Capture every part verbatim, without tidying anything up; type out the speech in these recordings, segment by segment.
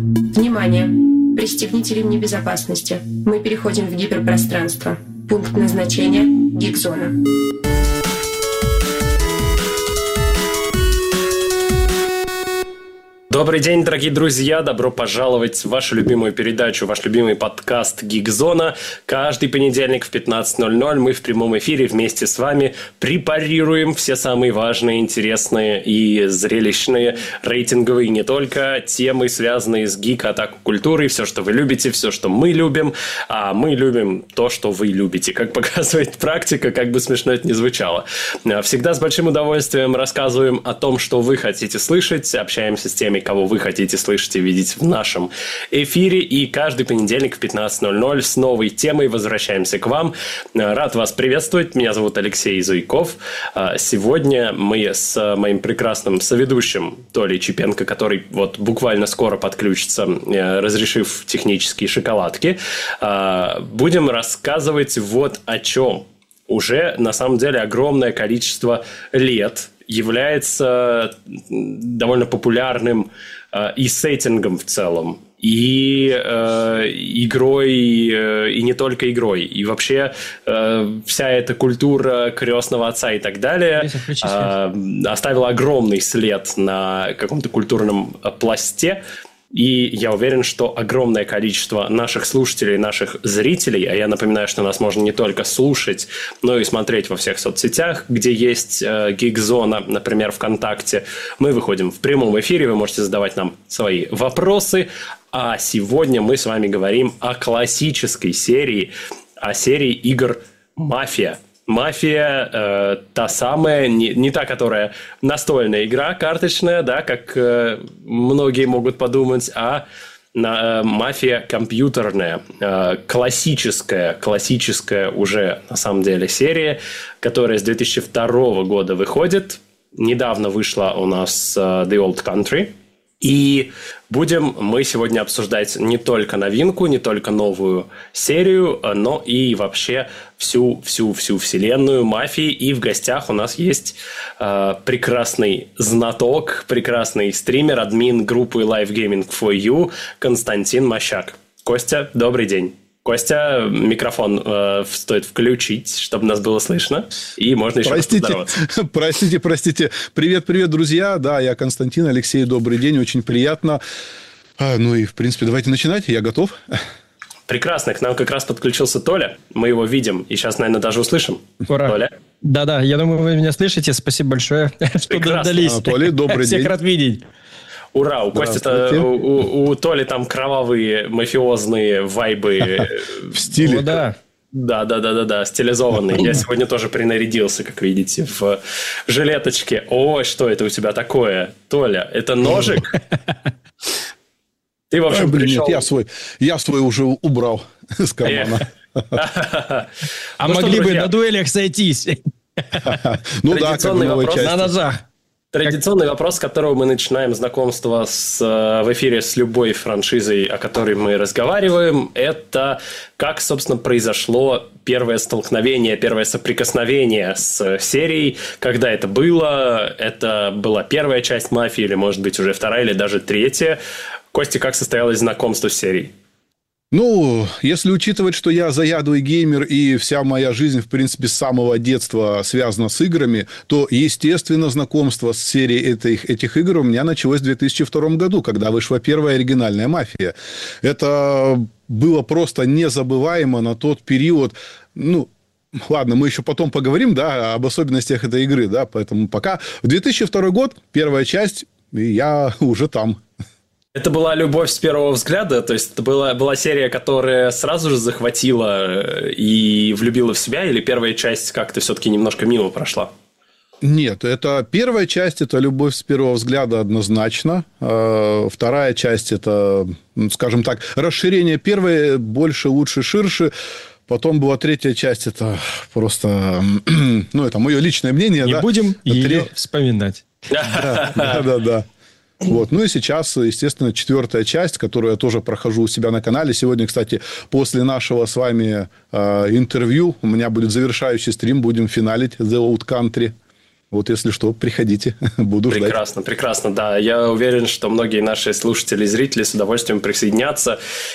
Внимание! Пристегните ремни безопасности. Мы переходим в гиперпространство. Пункт назначения – Гиг-зона. Добрый день, дорогие друзья! Добро пожаловать в вашу любимую передачу, ваш любимый подкаст «Гиг-зона». Каждый понедельник в пятнадцать ноль ноль мы в прямом эфире вместе с вами препарируем все самые важные, интересные и зрелищные, рейтинговые не только темы, связанные с гик-атаку-культурой, все, что вы любите, все, что мы любим, а мы любим то, что вы любите. Как показывает практика, как бы смешно это ни звучало. Всегда с большим удовольствием рассказываем о том, что вы хотите слышать, общаемся с теми, кого вы хотите слышать и видеть в нашем эфире. И каждый понедельник в пятнадцать ноль ноль с новой темой возвращаемся к вам. Рад вас приветствовать. Меня зовут Алексей Зуйков. Сегодня мы с моим прекрасным соведущим Толей Чепенко, который вот буквально скоро подключится, разрешив технические шоколадки, будем рассказывать вот о чем. Уже, на самом деле, огромное количество лет является довольно популярным э, и сеттингом в целом, и э, игрой, э, и не только игрой, и вообще э, вся эта культура крестного отца и так далее э, оставила огромный след на каком-то культурном пласте. И я уверен, что огромное количество наших слушателей, наших зрителей, а я напоминаю, что нас можно не только слушать, но и смотреть во всех соцсетях, где есть э, Гиг-зона, например, ВКонтакте. Мы выходим в прямом эфире, вы можете задавать нам свои вопросы. А сегодня мы с вами говорим о классической серии, о серии игр «Мафия». Мафия, э, та самая, не, не та, которая настольная игра, карточная, да, как э, многие могут подумать, а на, э, мафия компьютерная, э, классическая, классическая уже на самом деле серия, которая с две тысячи второго года выходит. Недавно вышла у нас э, The Old Country. И будем мы сегодня обсуждать не только новинку, не только новую серию, но и вообще всю-всю-всю вселенную «Мафии». И в гостях у нас есть э, прекрасный знаток, прекрасный стример, админ группы Live Gaming for You Константин Мощак. Костя, добрый день. Костя, микрофон э, стоит включить, чтобы нас было слышно, и можно еще простите, поздороваться. Простите, простите. Привет, привет, друзья. Да, я Константин, Алексей, добрый день, очень приятно. А, ну и, в принципе, давайте начинать, я готов. Прекрасно, к нам как раз подключился Толя, мы его видим, и сейчас, наверное, даже услышим. Ура. Толя. Да-да, я думаю, вы меня слышите, спасибо большое, что дождались. А, Толя, добрый Всех день. рад видеть. Ура, у Кости-то, у, у, у Толи там кровавые мафиозные вайбы. В стиле. О, да. Да, да, да, да, да, стилизованный. Я сегодня тоже принарядился, как видите, в жилеточке. Ой, что это у тебя такое? Толя, это ножик? Ты, в общем, а, блин, пришел... Нет, я свой, я свой уже убрал с кармана. А могли бы на дуэлях сойтись. Ну да, как в новой части. На ножах. Традиционный вопрос, с которого мы начинаем знакомство с, в эфире с любой франшизой, о которой мы разговариваем, это как, собственно, произошло первое столкновение, первое соприкосновение с серией, когда это было, это была первая часть «Мафии» или, может быть, уже вторая или даже третья. Костя, как состоялось знакомство с серией? Ну, если учитывать, что я заядлый геймер и вся моя жизнь, в принципе, с самого детства связана с играми, то, естественно, знакомство с серией этих, этих игр у меня началось в две тысячи втором году, когда вышла первая оригинальная «Мафия». Это было просто незабываемо на тот период. Ну, ладно, мы еще потом поговорим, да, об особенностях этой игры, да, поэтому пока. В две тысячи второй год, первая часть, и я уже там. Это была любовь с первого взгляда, то есть это была, была серия, которая сразу же захватила и влюбила в себя, или первая часть как-то все-таки немножко мимо прошла? Нет, это первая часть – это любовь с первого взгляда однозначно. Вторая часть – это, скажем так, расширение первой, больше, лучше, ширше. Потом была третья часть, это просто, ну, это мое личное мнение. Не да? будем ее Три... вспоминать. Да, да, да, да. Вот. Ну и сейчас, естественно, четвертая часть, которую я тоже прохожу у себя на канале. Сегодня, кстати, после нашего с вами э, интервью у меня будет завершающий стрим, будем финалить The Old Country. Вот если что, приходите, буду прекрасно, ждать. Прекрасно, прекрасно, да. Я уверен, что многие наши слушатели и зрители с удовольствием присоединятся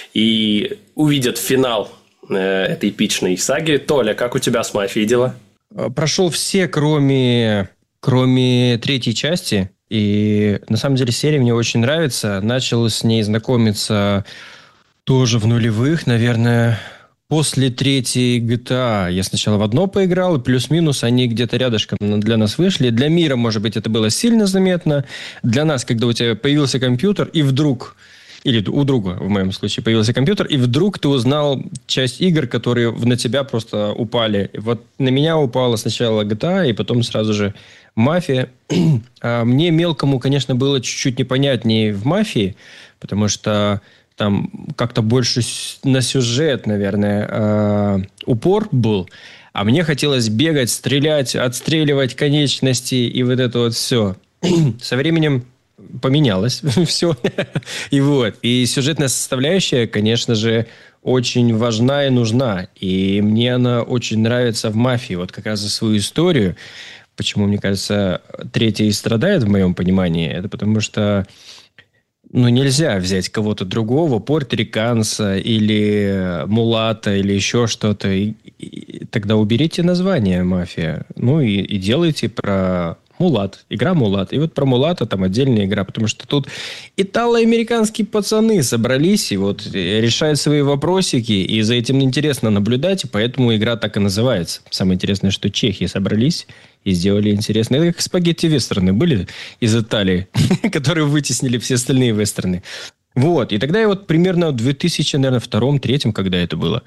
и увидят финал этой эпичной саги. Толя, как у тебя с «Мафией» дела? Прошел все, кроме, кроме третьей части. И на самом деле серия мне очень нравится. Начал с ней знакомиться тоже в нулевых, наверное, после третьей джи ти эй. Я сначала в одно поиграл, и плюс-минус они где-то рядышком для нас вышли. Для мира, может быть, это было сильно заметно. Для нас, когда у тебя появился компьютер, и вдруг... Или у друга, в моем случае, появился компьютер, и вдруг ты узнал часть игр, которые на тебя просто упали. И вот на меня упала сначала джи ти эй, и потом сразу же «Мафия». А мне мелкому, конечно, было чуть-чуть непонятнее в «Мафии», потому что там как-то больше на сюжет, наверное, упор был. А мне хотелось бегать, стрелять, отстреливать конечности и вот это вот все. Со временем поменялось все. И вот. И сюжетная составляющая, конечно же, очень важна и нужна. И мне она очень нравится в «Мафии». Вот как раз за свою историю. Почему, мне кажется, третья и страдает, в моем понимании, это потому что ну, нельзя взять кого-то другого, пуэрториканца или мулата, или еще что-то. И, и, тогда уберите название «Мафия». Ну, и, и делайте про... Мулат. Игра Мулат. И вот про Мулата там отдельная игра, потому что тут итало-американские пацаны собрались и вот решают свои вопросики, и за этим интересно наблюдать, и поэтому игра так и называется. Самое интересное, что чехи собрались и сделали интересно. Это как спагетти-вестерны были из Италии, которые вытеснили все остальные вестерны. Вот. И тогда я вот примерно в две тысячи втором-третьем, когда это было,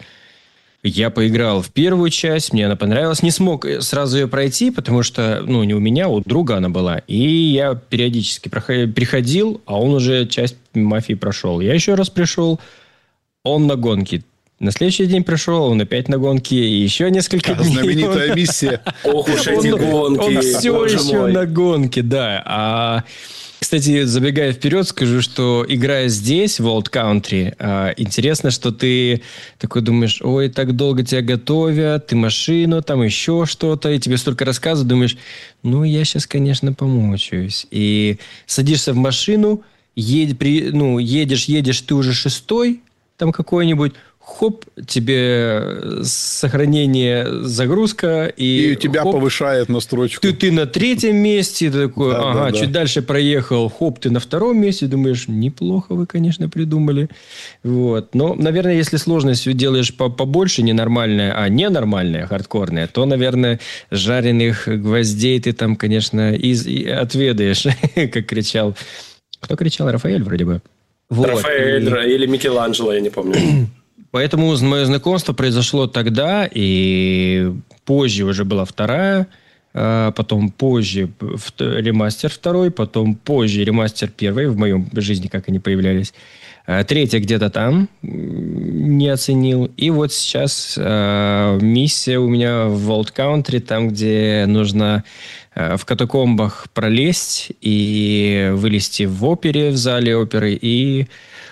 я поиграл в первую часть, мне она понравилась. Не смог сразу ее пройти, потому что, ну, не у меня, а у друга она была. И я периодически приходил, а он уже часть «Мафии» прошел. Я еще раз пришел, он на гонке. На следующий день пришел, он опять на гонке, и еще несколько дней. Знаменитая миссия. Ох уж эти гонки. Он все еще на гонке, да. А... Кстати, забегая вперед, скажу, что играя здесь, в Old Country, э, интересно, что ты такой думаешь, ой, так долго тебя готовят, ты машину, там еще что-то, и тебе столько рассказывают, думаешь, ну, я сейчас, конечно, помучаюсь. И садишься в машину, едь, при, ну, едешь, едешь, ты уже шестой, там какой-нибудь, хоп, тебе сохранение, загрузка. И, и тебя хоп, повышает на строчку. Ты, ты на третьем месте, ты такой, да, ага, да, чуть да. дальше проехал, хоп, ты на втором месте, думаешь, неплохо вы, конечно, придумали. Вот. Но, наверное, если сложность делаешь побольше, ненормальная, а ненормальная, хардкорная, то, наверное, жареных гвоздей ты там, конечно, из, и отведаешь, как кричал. Кто кричал? Рафаэль вроде бы. Вот. Рафаэль и... или Микеланджело, я не помню. Поэтому мое знакомство произошло тогда, и позже уже была вторая, потом позже ремастер второй, потом позже ремастер первый, в моем жизни как они появлялись. Третья где-то там, не оценил. И вот сейчас миссия у меня в Old Country, там, где нужно в катакомбах пролезть и вылезти в опере, в зале оперы, и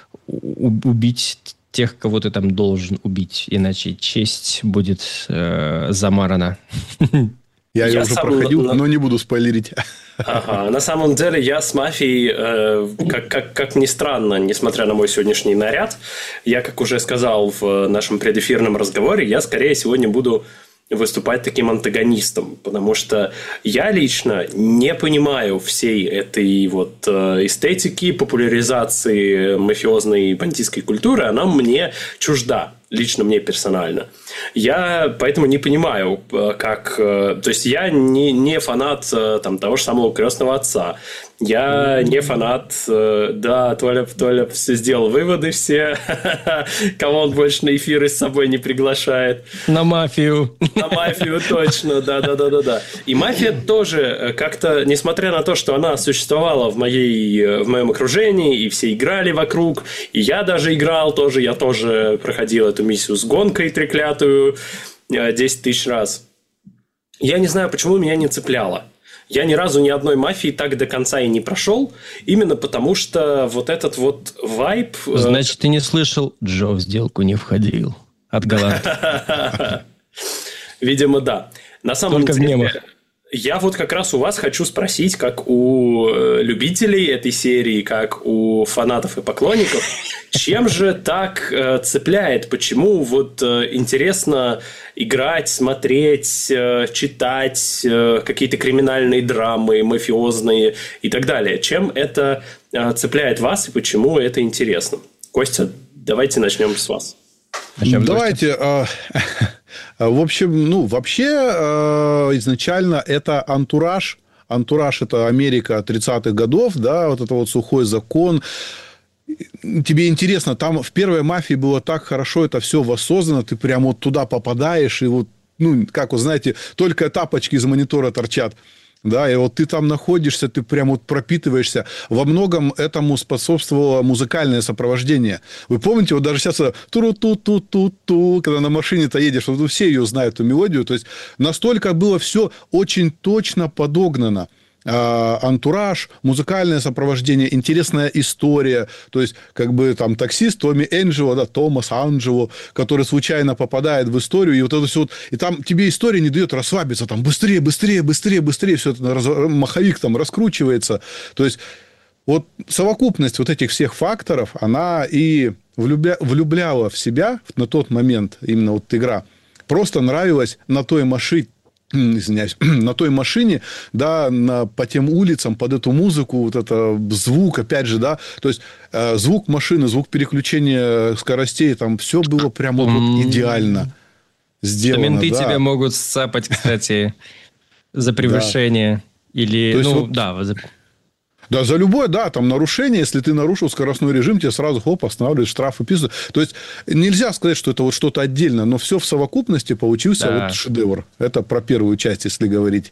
убить тех, кого ты там должен убить, иначе честь будет э, замарана. Я ее уже проходил, на... но не буду спойлерить. Ага. На самом деле я с «Мафией», э, как, как, как ни странно, несмотря на мой сегодняшний наряд, я, как уже сказал в нашем предэфирном разговоре, я скорее сегодня буду выступать таким антагонистом, потому что я лично не понимаю всей этой вот эстетики, популяризации мафиозной бандитской культуры, она мне чужда, лично мне персонально. Я поэтому не понимаю, как... То есть, я не, не фанат там, того же самого «Крестного отца». Я не фанат... Да, Толя, Толя сделал выводы все. Кого он больше на эфиры с собой не приглашает. На «Мафию». На «Мафию», точно. Да-да-да-да. И «Мафия» тоже как-то, несмотря на то, что она существовала в, моей, в моем окружении, и все играли вокруг, и я даже играл тоже, я тоже проходил эту миссию с гонкой треклятую десять тысяч раз. Я не знаю, почему меня не цепляло. Я ни разу ни одной «Мафии» так до конца и не прошел, именно потому что вот этот вот вайб... Значит, ты не слышал, Джо в сделку не входил от Галанта. Видимо, да. На самом Только деле... в мемах. Я вот как раз у вас хочу спросить, как у любителей этой серии, как у фанатов и поклонников, чем же так э, цепляет? Почему вот э, интересно играть, смотреть, э, читать э, какие-то криминальные драмы, мафиозные и так далее? Чем это э, цепляет вас и почему это интересно? Костя, давайте начнем с вас. Начнем давайте... Э, в общем, ну, вообще, э, изначально это антураж. Антураж – это Америка тридцатых годов, да, вот это вот сухой закон. Тебе интересно, там в первой «Мафии» было так хорошо это все воссоздано, ты прям вот туда попадаешь, и вот, ну, как вы знаете, только тапочки из монитора торчат. Да, и вот ты там находишься, ты прям вот пропитываешься. Во многом этому способствовало музыкальное сопровождение. Вы помните, вот даже сейчас ту-ту-ту-ту-ту, когда на машине-то едешь, вот все ее знают, эту мелодию. То есть, настолько было все очень точно подогнано. Антураж, музыкальное сопровождение, интересная история. То есть, как бы там таксист Томми Энджело, да, Томас Анджело, который случайно попадает в историю, и вот это все вот, и там тебе история не дает расслабиться, там быстрее, быстрее, быстрее, быстрее, все это, раз, маховик там раскручивается. То есть, вот совокупность вот этих всех факторов, она и влюбля, влюбляла в себя на тот момент, именно вот игра, просто нравилась на той машине, извиняюсь, на той машине, да, на, по тем улицам, под эту музыку, вот это звук, опять же, да, то есть э, звук машины, звук переключения скоростей, там все было прямо вот идеально сделано. Что менты да. тебя могут сцапать, кстати, за превышение. Или, ну, да, за... Да, за любое, да, там нарушение, если ты нарушил скоростной режим, тебе сразу хоп, останавливают, штраф выписывают. То есть, нельзя сказать, что это вот что-то отдельно, но все в совокупности получился да. вот шедевр. Это про первую часть, если говорить.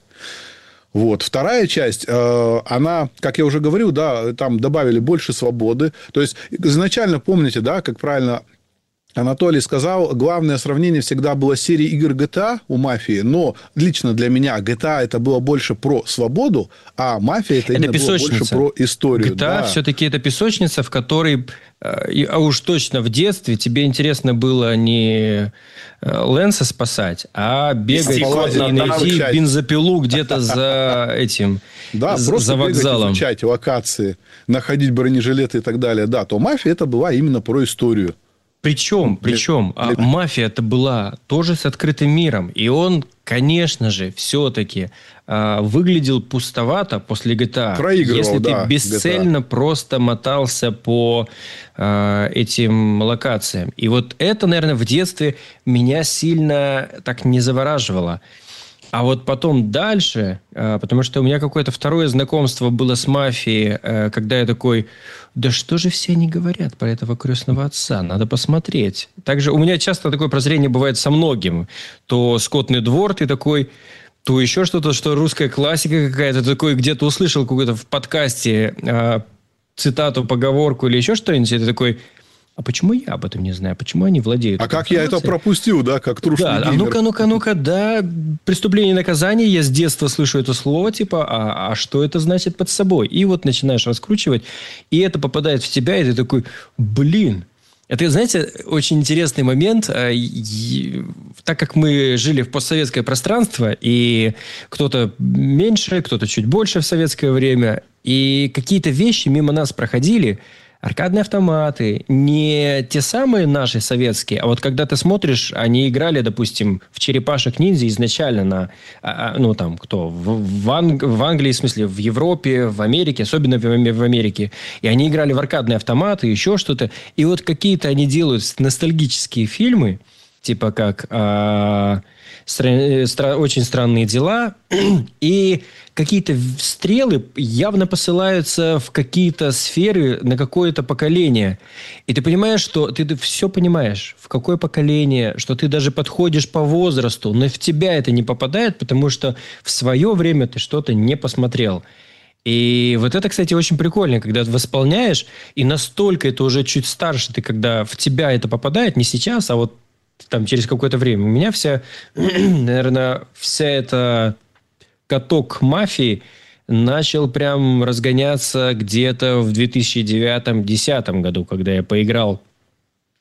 Вот. Вторая часть, э, она, как я уже говорил, да, там добавили больше свободы. То есть, изначально, помните, да, как правильно Анатолий сказал, главное сравнение всегда было с серией игр джи ти эй у «Мафии», но лично для меня джи ти эй это было больше про свободу, а «Мафия» это, это именно было больше про историю. джи ти эй да. все-таки это песочница, в которой, а уж точно в детстве, тебе интересно было не Лэнса спасать, а бегать и найти бензопилу где-то за этим, да, за просто вокзалом. Бегать, изучать локации, находить бронежилеты и так далее. Да, то «Мафия» это была именно про историю. Причем, причем, а «Мафия»-то была тоже с открытым миром. И он, конечно же, все-таки а, выглядел пустовато после джи ти эй. Проигрывал, если да, ты бесцельно просто мотался по а, этим локациям. И вот это, наверное, в детстве меня сильно так не завораживало. А вот потом дальше, потому что у меня какое-то второе знакомство было с «Мафией», когда я такой, да что же все они говорят про этого крестного отца? Надо посмотреть. Также у меня часто такое прозрение бывает со многим. То «Скотный двор», ты такой, то еще что-то, что русская классика какая-то, такой где-то услышал какой-то в подкасте цитату, поговорку или еще что-нибудь, и ты такой... А почему я об этом не знаю? Почему они владеют? А как я это пропустил, да, как трушный да, геймер? А ну-ка, ну-ка, ну-ка, да, преступление и наказание, я с детства слышу это слово, типа, а, а что это значит под собой? И вот начинаешь раскручивать, и это попадает в тебя, и ты такой, блин. Это, знаете, очень интересный момент. Так как мы жили в постсоветское пространство, и кто-то меньше, кто-то чуть больше в советское время, и какие-то вещи мимо нас проходили, аркадные автоматы, не те самые наши советские, а вот когда ты смотришь, они играли, допустим, в «Черепашек-ниндзя» изначально на, ну, там, кто, в, в, Анг, в Англии, в смысле, в Европе, в Америке, особенно в, в Америке, и они играли в аркадные автоматы, еще что-то, и вот какие-то они делают ностальгические фильмы, типа как а, стра- стра- «Очень странные дела», и какие-то стрелы явно посылаются в какие-то сферы на какое-то поколение. И ты понимаешь, что ты, ты все понимаешь, в какое поколение, что ты даже подходишь по возрасту, но в тебя это не попадает, потому что в свое время ты что-то не посмотрел. И вот это, кстати, очень прикольно, когда ты восполняешь, и настолько это уже чуть старше, ты когда в тебя это попадает, не сейчас, а вот там через какое-то время. У меня вся, наверное, вся эта... каток «Мафии» начал прям разгоняться где-то в две тысячи девятом-две тысячи десятом году, когда я поиграл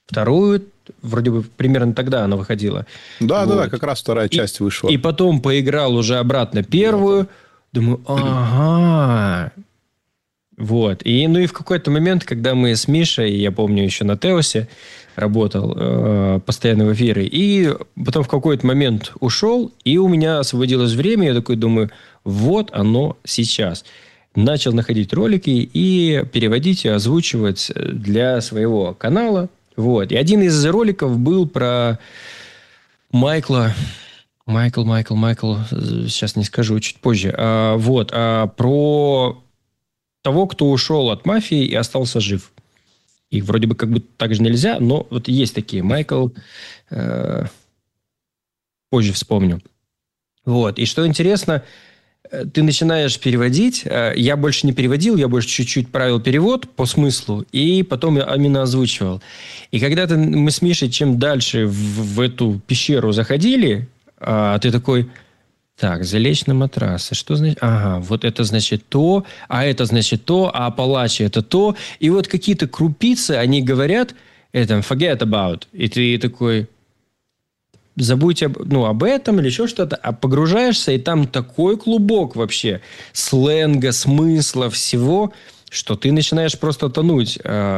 вторую, вроде бы примерно тогда она выходила. Да, вот. да, да, как раз вторая и, часть вышла. И потом поиграл уже обратно первую. Думаю, ага. Вот. И, ну и в какой-то момент, когда мы с Мишей, я помню, еще на Теосе работал э, постоянно в эфире, и потом в какой-то момент ушел, и у меня освободилось время, я такой думаю, вот оно сейчас. Начал находить ролики и переводить и озвучивать для своего канала. Вот. И один из роликов был про Майкла... Майкл, Майкл, Майкл, сейчас не скажу, чуть позже. А, вот, а, про того, кто ушел от мафии и остался жив. Их вроде бы как бы так же нельзя, но вот есть такие. Майкл, э, позже вспомню. Вот, и что интересно, ты начинаешь переводить. Я больше не переводил, я больше чуть-чуть правил перевод по смыслу, и потом я именно озвучивал. И когда ты, мы с Мишей чем дальше в, в эту пещеру заходили, а ты такой, так, залечь на матрас. Что значит? Ага, вот это значит то, а это значит то, а Апалачи это то. И вот какие-то крупицы, они говорят, это forget about. И ты такой, забудь об, ну, об этом или еще что-то, а погружаешься, и там такой клубок вообще сленга, смысла, всего, что ты начинаешь просто тонуть.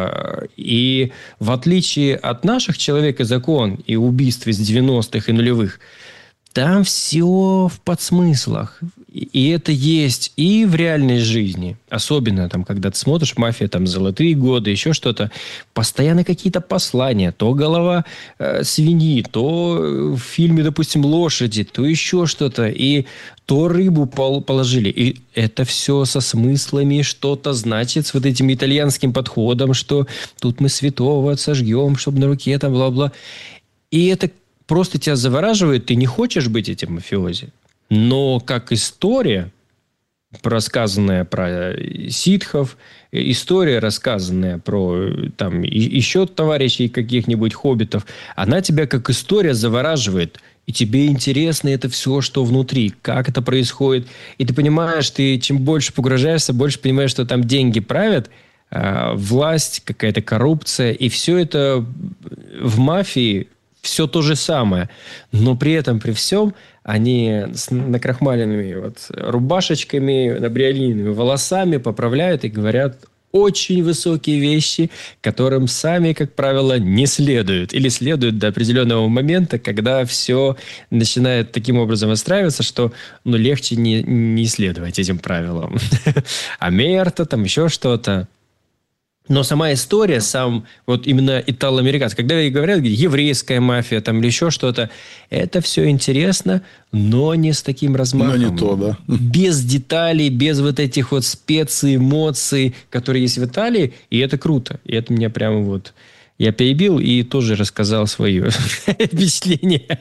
И в отличие от наших «Человек и закон» и убийств из девяностых и нулевых, там все в подсмыслах. И это есть и в реальной жизни. Особенно, там, когда ты смотришь «Мафия», там, «Золотые годы», еще что-то. Постоянно какие-то послания. То голова э, свиньи, то в фильме, допустим, лошади, то еще что-то. И то рыбу пол- положили. И это все со смыслами, что-то значит, с вот этим итальянским подходом, что тут мы святого сожгем, чтобы на руке там бла-бла. И это просто тебя завораживает, ты не хочешь быть этим мафиози. Но как история, рассказанная про ситхов, история, рассказанная про там, еще товарищей каких-нибудь хоббитов, она тебя как история завораживает. И тебе интересно это все, что внутри, как это происходит. И ты понимаешь, ты чем больше погружаешься, больше понимаешь, что там деньги правят, власть, какая-то коррупция. И все это в мафии все то же самое. Но при этом, при всем, они с накрахмаленными вот рубашечками, набриолинными волосами поправляют и говорят очень высокие вещи, которым сами, как правило, не следуют. Или следуют до определенного момента, когда все начинает таким образом выстраиваться, что ну, легче не, не следовать этим правилам. А мерта, там еще что-то. Но сама история, сам вот именно итало-американская, когда говорят, еврейская мафия там или еще что-то, это все интересно, но не с таким размахом. Но не то, да. Без деталей, без вот этих вот специй, эмоций, которые есть в Италии, и это круто. И это меня прямо вот... Я перебил и тоже рассказал свое впечатление,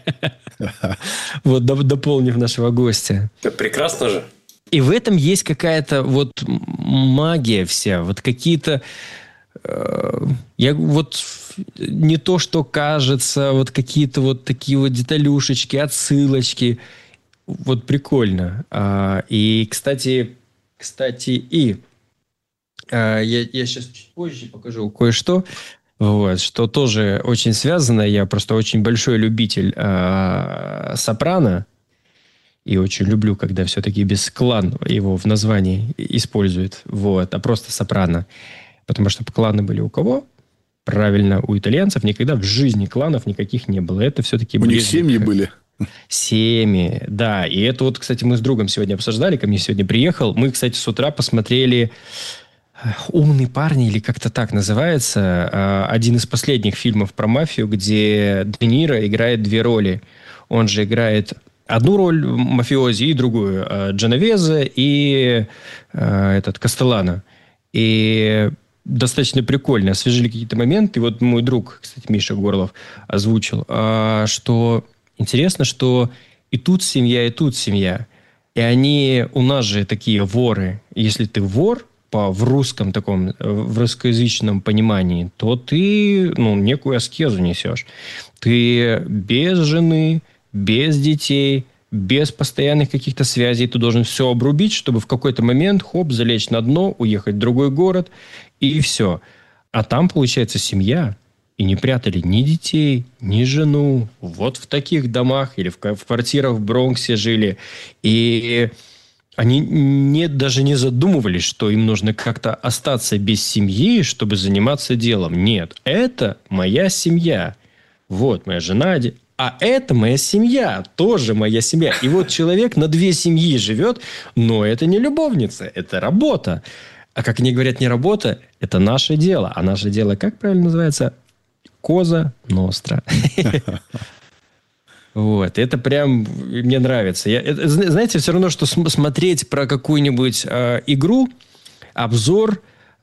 вот дополнив нашего гостя. Это прекрасно же. И в этом есть какая-то вот магия вся, вот какие-то э, я вот не то, что кажется, вот какие-то вот такие вот деталюшечки, отсылочки, вот прикольно. А, и кстати, кстати и а, я, я сейчас чуть позже покажу кое-что, вот, что тоже очень связано. Я просто очень большой любитель а, «Сопрано». И очень люблю, когда все-таки без клан его в названии используют. Вот, а просто «Сопрано». Потому что кланы были у кого? Правильно, у итальянцев никогда в жизни кланов никаких не было. Это все-таки... У них семьи были. Семьи, да. И это вот, кстати, мы с другом сегодня обсуждали. Ко мне сегодня приехал. Мы, кстати, с утра посмотрели «Умные парни» или как-то так называется. Один из последних фильмов про мафию, где Де Ниро играет две роли. Он же играет... одну роль мафиози и другую. Дженовезе и э, этот Кастеллано. И достаточно прикольно. Освежили какие-то моменты. И вот мой друг, кстати, Миша Горлов, озвучил, э, что интересно, что и тут семья, и тут семья. И они у нас же такие воры. Если ты вор по, в русском таком, в русскоязычном понимании, то ты ну, некую аскезу несешь. Ты без жены, без детей, без постоянных каких-то связей. Ты должен все обрубить, чтобы в какой-то момент, хоп, залечь на дно, уехать в другой город, и все. А там, получается, семья. и не прятали ни детей, ни жену. Вот в таких домах или в, в квартирах в Бронксе жили. И они не, даже не задумывались, что им нужно как-то остаться без семьи, чтобы заниматься делом. Нет, это моя семья. Вот моя жена, а это моя семья, тоже моя семья. И вот человек на две семьи живет, но это не любовница, это работа. А как они говорят, не работа, это наше дело. А наше дело, как правильно называется? Коза ностра. Вот, это прям мне нравится. Я, это, знаете, все равно, что смотреть про какую-нибудь э, игру, обзор,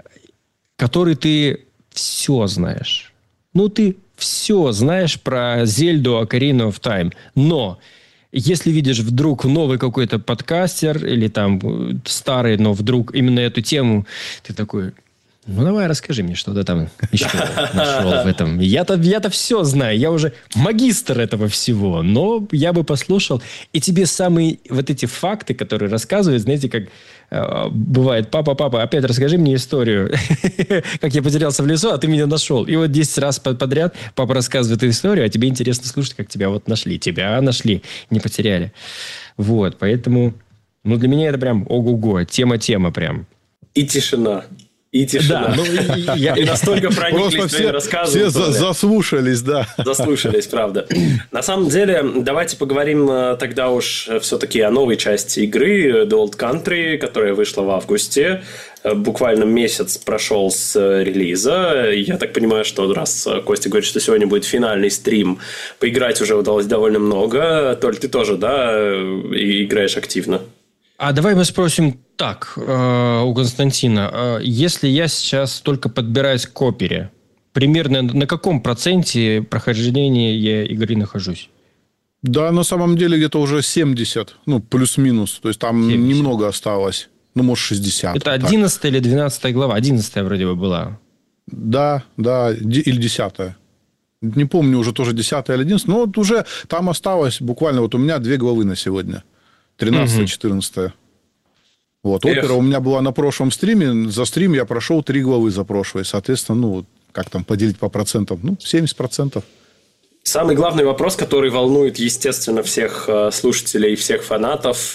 который ты все знаешь. Ну, ты все знаешь про Зельду Ocarina of Time. Но если видишь вдруг новый какой-то подкастер или там старый, но вдруг именно эту тему, ты такой... Ну, давай расскажи мне, что ты там еще нашел в этом. Я-то, я-то все знаю. Я уже магистр этого всего. Но я бы послушал. И тебе самые вот эти факты, которые рассказывают, знаете, как э, бывает, папа, папа, опять расскажи мне историю. Как я потерялся в лесу, а ты меня нашел. И вот десять раз подряд папа рассказывает эту историю, а тебе интересно слушать, как тебя вот нашли. Тебя нашли, не потеряли. Вот, поэтому, ну, для меня это прям ого-го. Тема-тема прям. И тишина. И тишина. Да, ну, и, я, и настолько прониклись твоими рассказами. Все за, заслушались, да. Заслушались, правда. На самом деле, давайте поговорим тогда уж все-таки о новой части игры The Old Country, которая вышла в августе. Буквально месяц прошел с релиза. Я так понимаю, что раз Костя говорит, что сегодня будет финальный стрим, поиграть уже удалось довольно много. Толь, ты тоже, да, играешь активно? А давай мы спросим так э, у Константина. Э, если я сейчас только подбираюсь к опере, примерно на каком проценте прохождения я игры нахожусь? Да, на самом деле где-то уже семьдесят, ну, плюс-минус. То есть там семьдесят. Немного осталось. Ну, может, шестьдесят. Это одиннадцатая или двенадцатая глава? одиннадцатая вроде бы была. Да, да, или десятая. Не помню уже тоже десятая или одиннадцатая. Но вот уже там осталось буквально... Вот у меня две главы на сегодня. тринадцатая, четырнадцатая. Вот, опера Эх. у меня была на прошлом стриме. За стрим я прошел три главы за прошлое. Соответственно, ну, как там поделить по процентам? Ну, семьдесят процентов. Самый главный вопрос, который волнует, естественно, всех слушателей, всех фанатов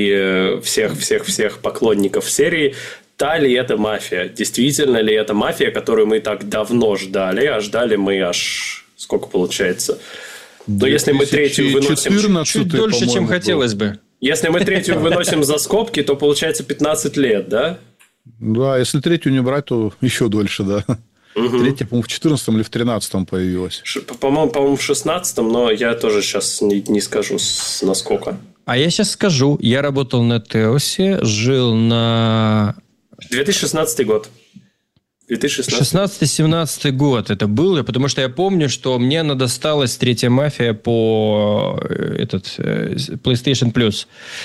и всех-всех-всех поклонников серии. Та ли это мафия? Действительно ли это мафия, которую мы так давно ждали? А ждали мы аж... Сколько получается? Но если мы третью выносим... Чуть дольше, чем хотелось бы. Если мы третью выносим за скобки, то получается пятнадцать лет, да? Да, если третью не брать, то еще дольше, да. Угу. Третья, по-моему, в четырнадцатом или в тринадцатом появилась. Ш- по-моему, по-моему, в шестнадцатом, но я тоже сейчас не, не скажу с, насколько. А я сейчас скажу. Я работал на Теосе, жил на... две тысячи шестнадцатый год. две тысячи шестнадцатый. шестнадцатый-семнадцатый год это было, потому что я помню, что мне она досталась третья мафия по этот, PlayStation Plus.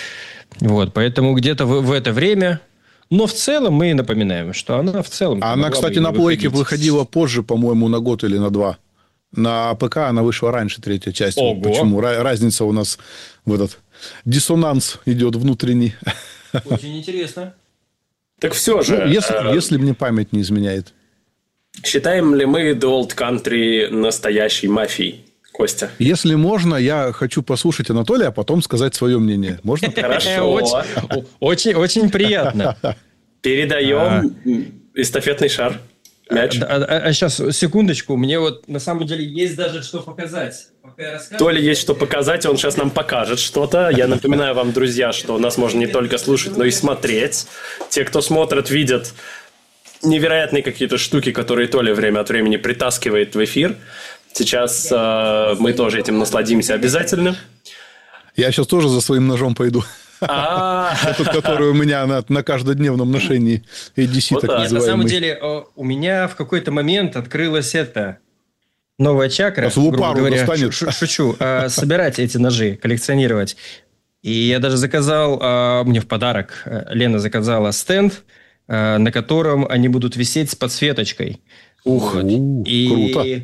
Вот, поэтому где-то в, в это время... Но в целом мы напоминаем, что она в целом... А она, кстати, на плойке выходила позже, по-моему, на год или на два. На ПК она вышла раньше, третья часть. Вот почему разница у нас в этот диссонанс идет внутренний. Очень интересно. Так все же... Ну, если, э, если мне память не изменяет. Считаем ли мы The Old Country настоящей мафией, Костя? Если можно, я хочу послушать Анатолия, а потом сказать свое мнение. Можно? Хорошо. Очень, очень приятно. Передаем эстафетный шар. Мяч. А, а, а сейчас, секундочку. Мне вот на самом деле есть даже что показать. Толе есть что показать, он сейчас нам покажет что-то. Я напоминаю вам, друзья, что нас можно не только слушать, но и смотреть. Те, кто смотрит, видят невероятные какие-то штуки, которые Толя время от времени притаскивает в эфир. Сейчас э, мы тоже этим насладимся обязательно. Я сейчас тоже за своим ножом пойду. Этот, который у меня на, на каждодневном ношении. эй ди си, вот так так. называемый. На самом деле, у меня в какой-то момент открылась эта новая чакра. А грубо говоря, шу- шучу. Собирать эти ножи, коллекционировать. И я даже заказал, мне в подарок Лена заказала стенд, на котором они будут висеть с подсветочкой. Ух, вот. И... круто.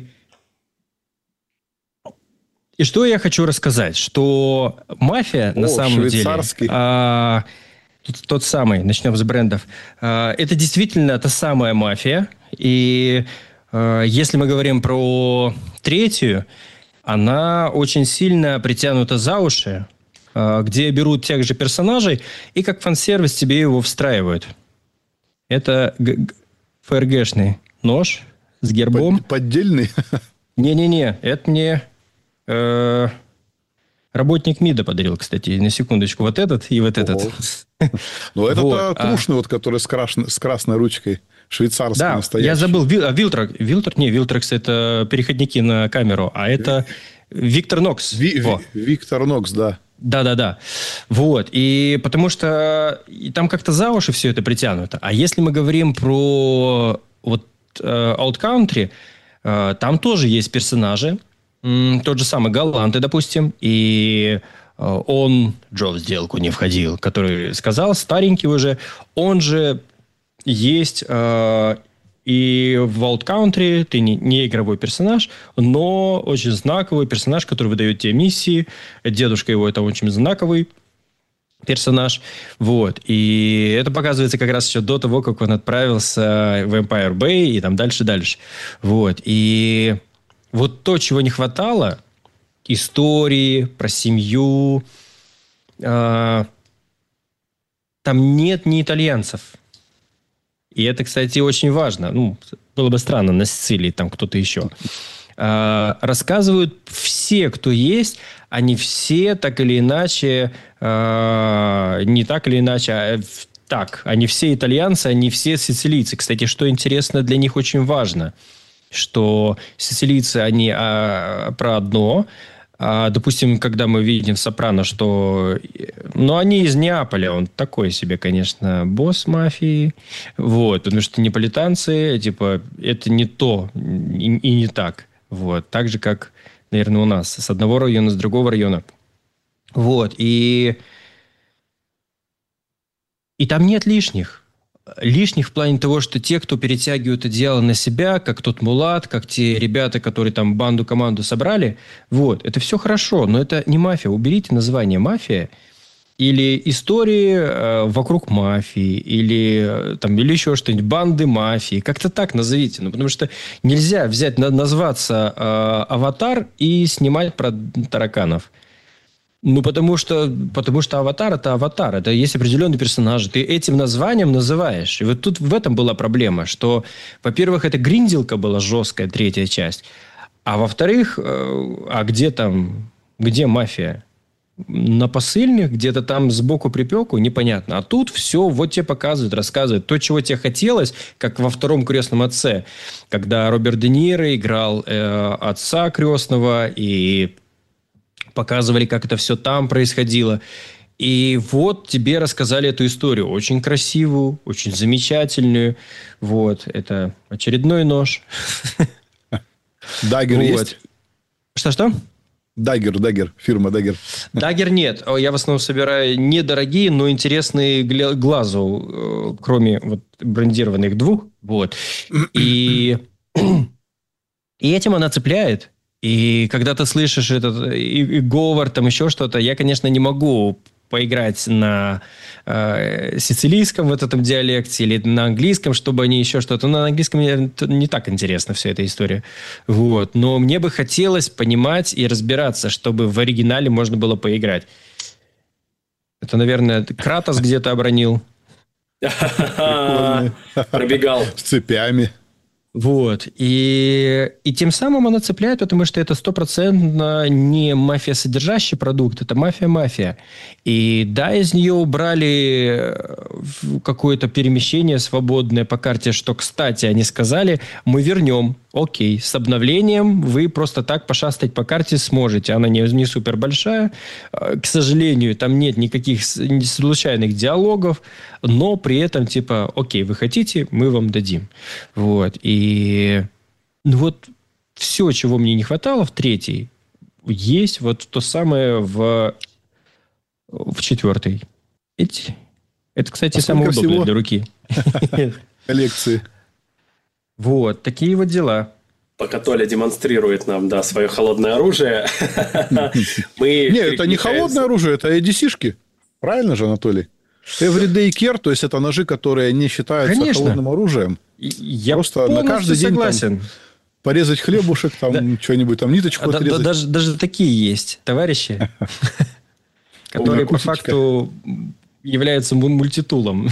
И что я хочу рассказать, что мафия, О, на самом деле, а, тот, тот самый, начнем с брендов, а, это действительно та самая мафия, и Если мы говорим про третью, она очень сильно притянута за уши, где берут тех же персонажей и как фан-сервис тебе его встраивают. Это эф эр гэ-шный нож с гербом. Поддельный? Не-не-не, это мне э, работник МИДа подарил, кстати, на секундочку. Вот этот и вот этот. Ну, это трушный, вот, который с красной ручкой. Швейцарский, да, настоящий. Я забыл. Вилтрекс. Вилтрекс, не, Вилтрекс это переходники на камеру, а это Виктор Нокс. Ви, Виктор Нокс, да. Да-да-да. Вот. И потому что и там как-то за уши все это притянуто. А если мы говорим про вот э, Old Country, э, там тоже есть персонажи. М, тот же самый Галанте, допустим. И э, он, Джо в сделку не входил, который сказал, старенький уже, он же есть э, и в Old Country ты не, не игровой персонаж, но очень знаковый персонаж, который выдает тебе миссии. Дедушка его это очень знаковый персонаж. Вот. И это показывается как раз еще до того, как он отправился в Empire Bay и там дальше-дальше. Вот. И вот то, чего не хватало, истории про семью, э, там нет ни итальянцев. И это, кстати, очень важно. Ну, было бы странно на Сицилии, там кто-то еще. А, рассказывают все, кто есть, они все так или иначе, а, не так или иначе, а так. Они все итальянцы, они все сицилийцы. Кстати, что интересно, для них очень важно, что сицилийцы, они а, про одно. А, допустим, когда мы видим в «Сопрано», что... Ну, они из Неаполя. Он такой себе, конечно, босс мафии. Вот. Потому что неаполитанцы, типа, это не то и, и не так. Вот. Так же, как, наверное, у нас. С одного района, с другого района. Вот. И... И там нет лишних. Лишних в плане того, что те, кто перетягивают это дело на себя, как тот Мулат, как те ребята, которые там банду-команду собрали, вот, это все хорошо, но это не мафия. Уберите название «мафия» или истории э, вокруг мафии, или, э, там, или еще что-нибудь, банды мафии, как-то так назовите. Ну, потому что нельзя взять, на, назваться э, «Аватар» и снимать про тараканов. Ну, потому что, потому что «Аватар» — это «Аватар». Это есть определенные персонажи. Ты этим названием называешь. И вот тут в этом была проблема, что, во-первых, это гринделка была жесткая, третья часть. А во-вторых, а где там, где мафия? На посыльных, где-то там сбоку припеку, непонятно. А тут все вот тебе показывают, рассказывают. То, чего тебе хотелось, как во втором «Крестном отце», когда Роберт Де Ниро играл э, отца крестного, и показывали, как это все там происходило. И вот тебе рассказали эту историю. Очень красивую, очень замечательную. Вот. Это очередной нож. Даггер есть? Что-что? Даггер, Даггер. Фирма Даггер. Даггер нет. Я в основном собираю недорогие, но интересные глазу, кроме вот брендированных двух. Вот. И, и этим она цепляет. И когда ты слышишь этот и, и говор, там еще что-то, я, конечно, не могу поиграть на э, сицилийском вот этом диалекте или на английском, чтобы они еще что-то... Ну, на английском мне не так интересно вся эта история. Вот. Но мне бы хотелось понимать и разбираться, чтобы в оригинале можно было поиграть. Это, наверное, Кратос где-то обронил. Пробегал. С цепями. Вот. И, и тем самым она цепляет, потому что это стопроцентно не мафия-содержащий продукт, это мафия-мафия. И да, из нее убрали какое-то перемещение свободное по карте, что, кстати, они сказали, мы вернем. Окей, с обновлением вы просто так пошастать по карте сможете. Она не, не супер большая. К сожалению, там нет никаких случайных диалогов, но при этом типа, окей, вы хотите, мы вам дадим. Вот. И ну, вот все, чего мне не хватало в третьей, есть вот то самое в, в четвертой. Это, это кстати, а самое удобное всего? Для руки. Коллекции. Вот, такие вот дела. Пока Толя демонстрирует нам, да, свое холодное оружие, мы... Нет, это не холодное оружие, это эй ди си-шки. Правильно же, Анатолий? Everyday Care, то есть это ножи, которые не считаются холодным оружием. Я Просто на каждый день согласен. Там, порезать хлебушек, там да. что-нибудь, там ниточку а, отрезать. Да, даже, даже такие есть товарищи, которые по факту являются мультитулом.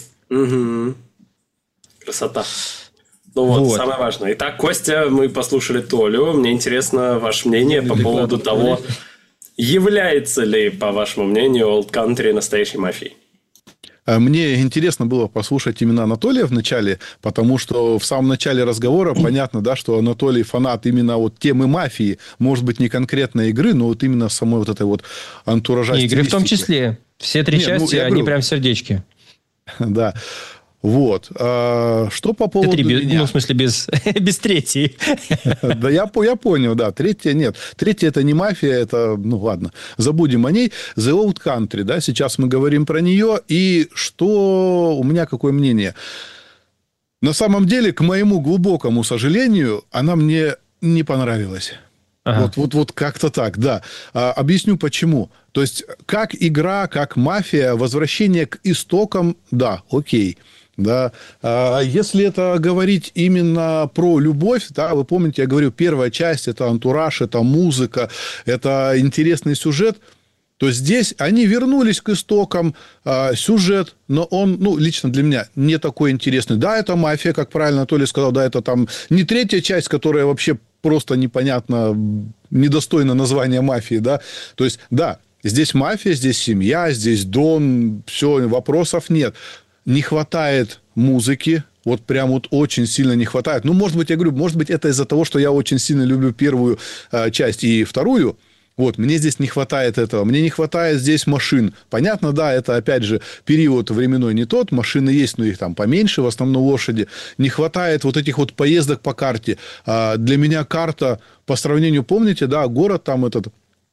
Красота. Ну вот, вот, самое важное. Итак, Костя, мы послушали Толю. Мне интересно ваше мнение по поводу того, является ли, по вашему мнению, Old Country настоящей мафией? Мне интересно было послушать именно Анатолия в начале, потому что в самом начале разговора понятно, да, что Анатолий фанат именно вот темы мафии. Может быть, не конкретной игры, но вот именно самой вот этой вот антуража стилистики. Игры в том числе. Все три Нет, части, ну, они говорю, прям сердечки. Да. Вот. А, что по поводу Три, меня? Ну, в смысле, без, без третьей. Да, я, я понял, да. Третья нет. Третья это не мафия, это, ну, ладно, забудем о ней. The Old Country, да, сейчас мы говорим про нее. И что у меня, какое мнение? На самом деле, к моему глубокому сожалению, она мне не понравилась. Ага. Вот, вот, вот как-то так, да. А, объясню почему. То есть, как игра, как мафия, возвращение к истокам, да, окей. Да. А если это говорить именно про любовь, да, вы помните, я говорю, первая часть – это антураж, это музыка, это интересный сюжет, то здесь они вернулись к истокам, а, сюжет, но он, ну, лично для меня не такой интересный. Да, это мафия, как правильно Анатолий сказал, да, это там не третья часть, которая вообще просто непонятно, недостойно названия мафии, да, то есть, да, здесь мафия, здесь семья, здесь Дон, все, вопросов нет. Не хватает музыки, вот прям вот очень сильно не хватает. Ну, может быть, я говорю, может быть, это из-за того, что я очень сильно люблю первую э, часть и вторую. Вот, мне здесь не хватает этого. Мне не хватает здесь машин. Понятно, да, это, опять же, период временной не тот. Машины есть, но их там поменьше, в основном лошади. Не хватает вот этих вот поездок по карте. А для меня карта, по сравнению, помните, да, город там этот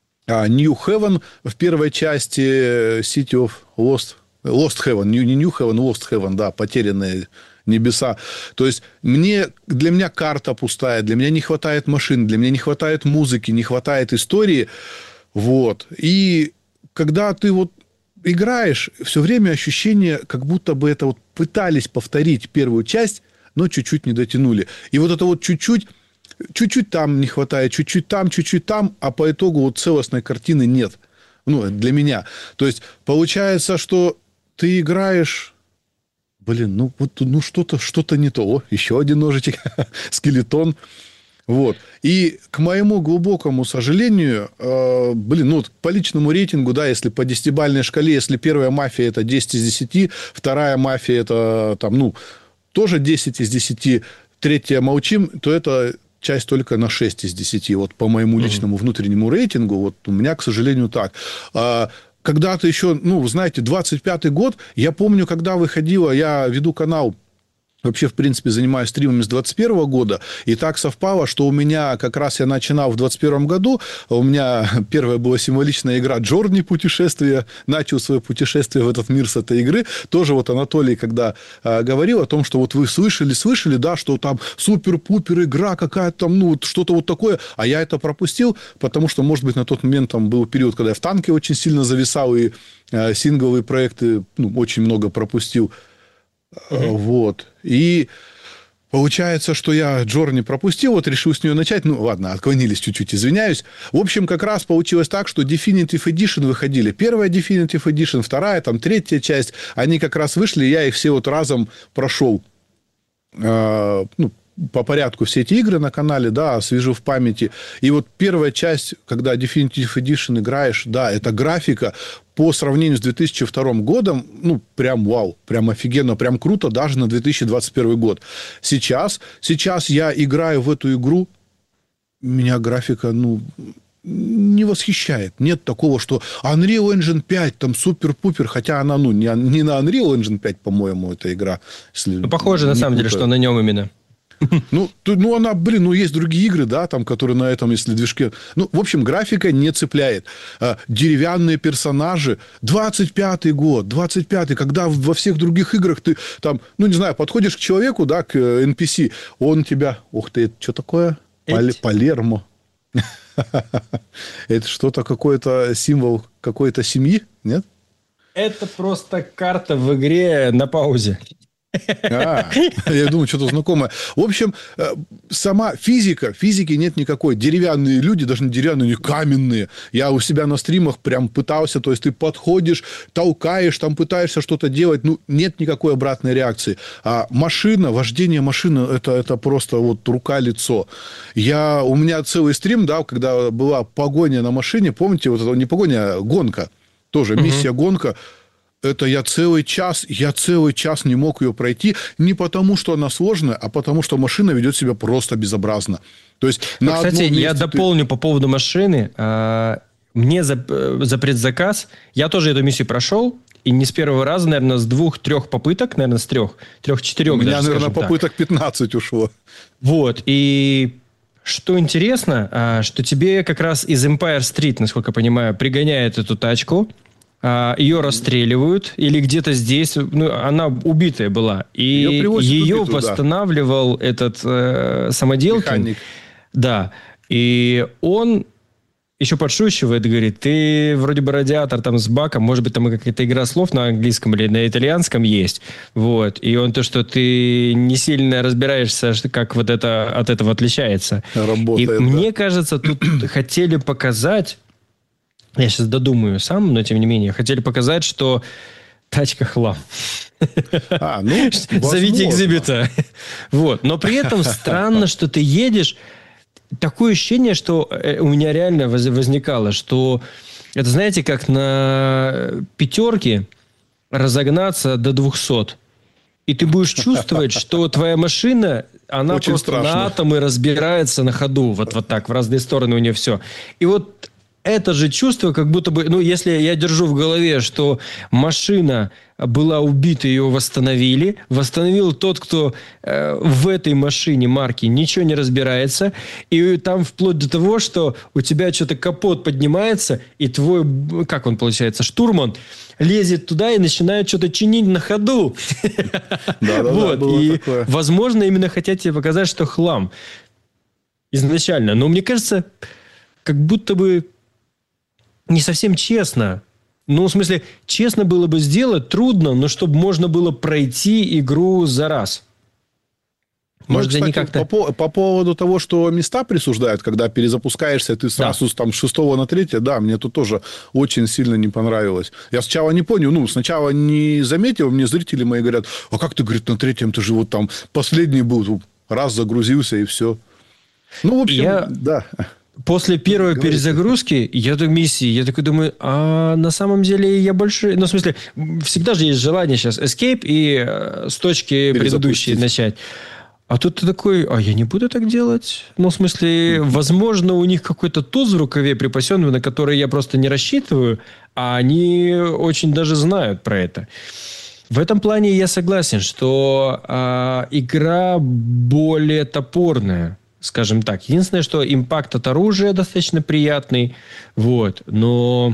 New Haven в первой части City of Lost Lost Heaven, не New Heaven, Lost Heaven, да, потерянные небеса. То есть, мне, для меня карта пустая, для меня не хватает машин, для меня не хватает музыки, не хватает истории. Вот. И когда ты вот играешь, все время ощущение, как будто бы это вот пытались повторить первую часть, но чуть-чуть не дотянули. И вот это вот чуть-чуть, чуть-чуть там не хватает, чуть-чуть там, чуть-чуть там, а по итогу вот целостной картины нет. Ну, для меня. То есть, получается, что ты играешь, блин, ну, вот, ну что-то, что-то не то. О, еще один ножичек, скелетон. Вот. И к моему глубокому сожалению, э, блин, ну, по личному рейтингу, да, если по десятибалльной шкале, если первая мафия это десять из десяти, вторая мафия это, там, ну, тоже десять из десяти, третья молчим, то это часть только на шесть из десяти. Вот по моему личному mm-hmm. внутреннему рейтингу, вот у меня, к сожалению, так. А, когда-то еще, ну, знаете, двадцать пятый год, я помню, когда выходила, я веду канал, вообще, в принципе, занимаюсь стримами с двадцать первого года, и так совпало, что у меня, как раз я начинал в двадцать первом году, у меня первая была символичная игра Джорни путешествие, начал свое путешествие в этот мир с этой игры, тоже вот Анатолий, когда э, говорил о том, что вот вы слышали, слышали, да, что там супер-пупер игра какая-то там, ну, вот что-то вот такое, а я это пропустил, потому что, может быть, на тот момент там был период, когда я в танке очень сильно зависал, и э, сингловые проекты, ну, очень много пропустил. Uh-huh. Вот. И получается, что я Джорни пропустил, вот решил с нее начать. Ну, ладно, отклонились чуть-чуть, извиняюсь. В общем, как раз получилось так, что Definitive Edition выходили. Первая Definitive Edition, вторая, там, третья часть. Они как раз вышли, я их все вот разом прошел. Э, ну, по порядку все эти игры на канале, да, освежу в памяти. И вот первая часть, когда Definitive Edition играешь, да, это графика по сравнению с две тысячи вторым годом, ну, прям вау, прям офигенно, прям круто даже на две тысячи двадцать первый год. Сейчас, сейчас я играю в эту игру, меня графика, ну, не восхищает. Нет такого, что Unreal Engine пять, там, супер-пупер, хотя она, ну, не, не на Unreal Engine пять, по-моему, эта игра. Ну, похоже, на самом деле, что на нем именно. Ну, ну, она, блин, ну, есть другие игры, да, там, которые на этом, если движке... Ну, в общем, графика не цепляет. Деревянные персонажи. двадцать пятый год, двадцать пятый, когда во всех других играх ты там, ну, не знаю, подходишь к человеку, да, к эн пи си, он тебя... Ух ты, это что такое? Пал- Палермо. Это что-то, какой-то символ какой-то семьи, нет? Это просто карта в игре на паузе. А, я думаю, что-то знакомое. В общем, сама физика, физики нет никакой. Деревянные люди, даже не деревянные, они каменные. Я у себя на стримах прям пытался, то есть ты подходишь, толкаешь, там пытаешься что-то делать, ну, нет никакой обратной реакции. А машина, вождение машины, это, это просто вот рука-лицо. Я, у меня целый стрим, да, когда была погоня на машине, помните, вот это не погоня, а гонка, тоже миссия угу. гонка. Это я целый час, я целый час не мог ее пройти, не потому, что она сложная, а потому, что машина ведет себя просто безобразно. То есть, ну, кстати, я ты... дополню по поводу машины. Мне за, за предзаказ, я тоже эту миссию прошел, и не с первого раза, наверное, с двух-трех попыток, наверное, с трех, трех-четырех. У меня, даже, наверное, попыток так. пятнадцать ушло. Вот, и... Что интересно, что тебе как раз из Empire Street, насколько я понимаю, пригоняют эту тачку, ее расстреливают, или где-то здесь, ну, она убитая была, и ее, ее убитую, восстанавливал да. этот э, самоделкин. Механик. Да, и он еще подшучивает, говорит, ты вроде бы радиатор там с баком, может быть, там какая-то игра слов на английском или на итальянском есть, вот, и он то, что ты не сильно разбираешься, как вот это от этого отличается. Работает, и да. мне кажется, тут хотели показать, я сейчас додумаю сам, но тем не менее, хотели показать, что тачка хлам. А, ну, зовите экзибита. Вот. Но при этом странно, что ты едешь. Такое ощущение, что у меня реально возникало, что это, знаете, как на пятерке разогнаться до двухсот. И ты будешь чувствовать, что твоя машина, она очень просто страшно. На атомы разбирается на ходу. Вот, вот так, в разные стороны у нее все. И вот это же чувство, как будто бы, ну, если я держу в голове, что машина была убита, ее восстановили, восстановил тот, кто э, в этой машине марки ничего не разбирается, и там вплоть до того, что у тебя что-то капот поднимается, и твой, как он получается, штурман лезет туда и начинает что-то чинить на ходу. Да-да-да, было и, такое. возможно, именно хотят тебе показать, что хлам изначально. Но мне кажется, как будто бы не совсем честно. Ну, в смысле, честно было бы сделать, трудно, но чтобы можно было пройти игру за раз. Может, ну, кстати, они как-то... по, по поводу того, что места присуждают, когда перезапускаешься, ты сразу да. там с шестого на третье, да, мне тут тоже очень сильно не понравилось. Я сначала не понял, ну, сначала не заметил, мне зрители мои говорят, а как ты, говорит, на третьем, ты же вот там последний был, раз загрузился и все. Ну, в общем, Я... да... После первой Говорите. перезагрузки я до миссии, я такой думаю, а на самом деле я больше... Ну, в смысле, всегда же есть желание сейчас escape и э, с точки предыдущей начать. А тут ты такой, а я не буду так делать. Ну, в смысле, mm-hmm. возможно, у них какой-то туз в рукаве припасенный, на который я просто не рассчитываю, а они очень даже знают про это. В этом плане я согласен, что э, игра более топорная. Скажем так. Единственное, что импакт от оружия достаточно приятный. Вот. Но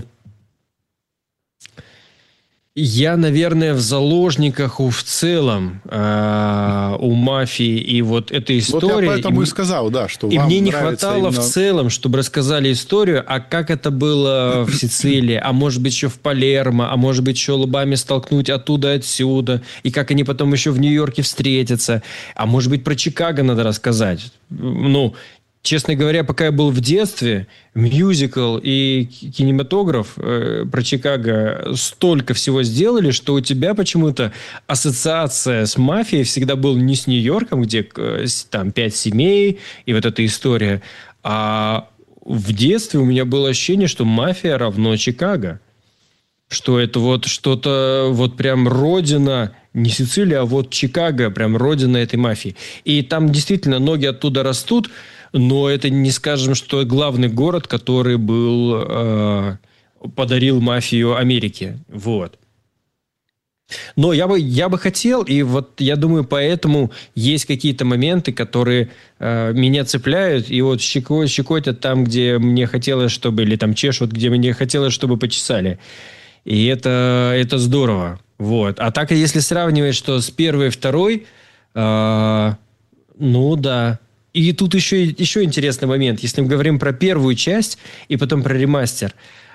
я, наверное, в заложниках у в целом э, у мафии и вот этой истории. Вот я поэтому и, и сказал, да, что и вам мне не хватало именно... в целом, чтобы рассказали историю, а как это было в Сицилии, а может быть еще в Палермо, а может быть еще лбами столкнуть оттуда-отсюда, и как они потом еще в Нью-Йорке встретятся, а может быть про Чикаго надо рассказать. Ну, честно говоря, пока я был в детстве, мюзикл и кинематограф э, про Чикаго столько всего сделали, что у тебя почему-то ассоциация с мафией всегда была не с Нью-Йорком, где э, там пять семей и вот эта история, а в детстве у меня было ощущение, что мафия равно Чикаго. Что это вот что-то, вот прям родина, не Сицилия, а вот Чикаго, прям родина этой мафии. И там действительно ноги оттуда растут, но это не скажем, что главный город, который был, э, подарил мафию Америке. Вот. Но я бы, я бы хотел, и вот я думаю, поэтому есть какие-то моменты, которые э, меня цепляют, и вот щеко, щекотят там, где мне хотелось, чтобы, или там чешут, где мне хотелось, чтобы почесали. И это, это здорово. Вот. А так, если сравнивать, что с первой и второй, э, ну да. И тут еще, еще интересный момент. Если мы говорим про первую часть и потом про ремастер.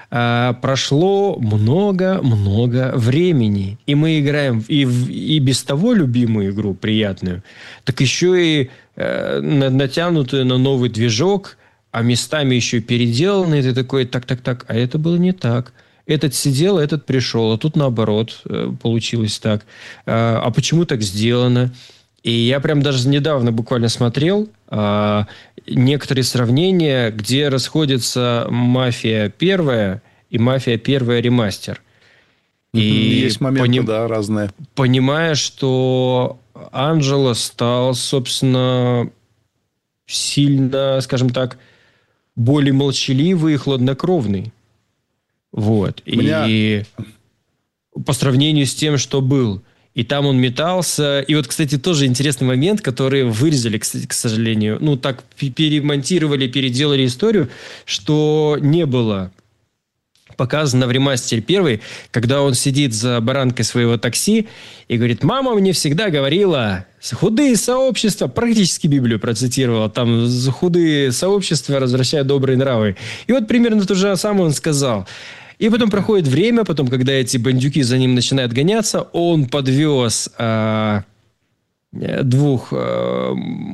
а, прошло много-много времени. И мы играем и, в, и без того любимую игру, приятную, так еще и э, натянутую на новый движок, а местами еще и переделанный. И ты такой, так-так-так, а это было не так. Этот сидел, этот пришел, а тут наоборот э, получилось так. А, а почему так сделано? И я прям даже недавно буквально смотрел э, некоторые сравнения, где расходится «Мафия первая» и «Мафия первая ремастер». И есть моменты, поним... да, разные. Понимая, что Анджело стал, собственно, сильно, скажем так, более молчаливый и хладнокровный. Вот. Меня... И по сравнению с тем, что был... И там он метался. И вот, кстати, тоже интересный момент, который вырезали, кстати, к сожалению. Ну, так перемонтировали, переделали историю, что не было показано в ремастере первый, когда он сидит за баранкой своего такси и говорит: «Мама мне всегда говорила, худые сообщества», практически Библию процитировала, там «худые сообщества развращают добрые нравы». И вот примерно то же самое он сказал. И потом проходит время, потом, когда эти бандюки за ним начинают гоняться, он подвез э, двух э,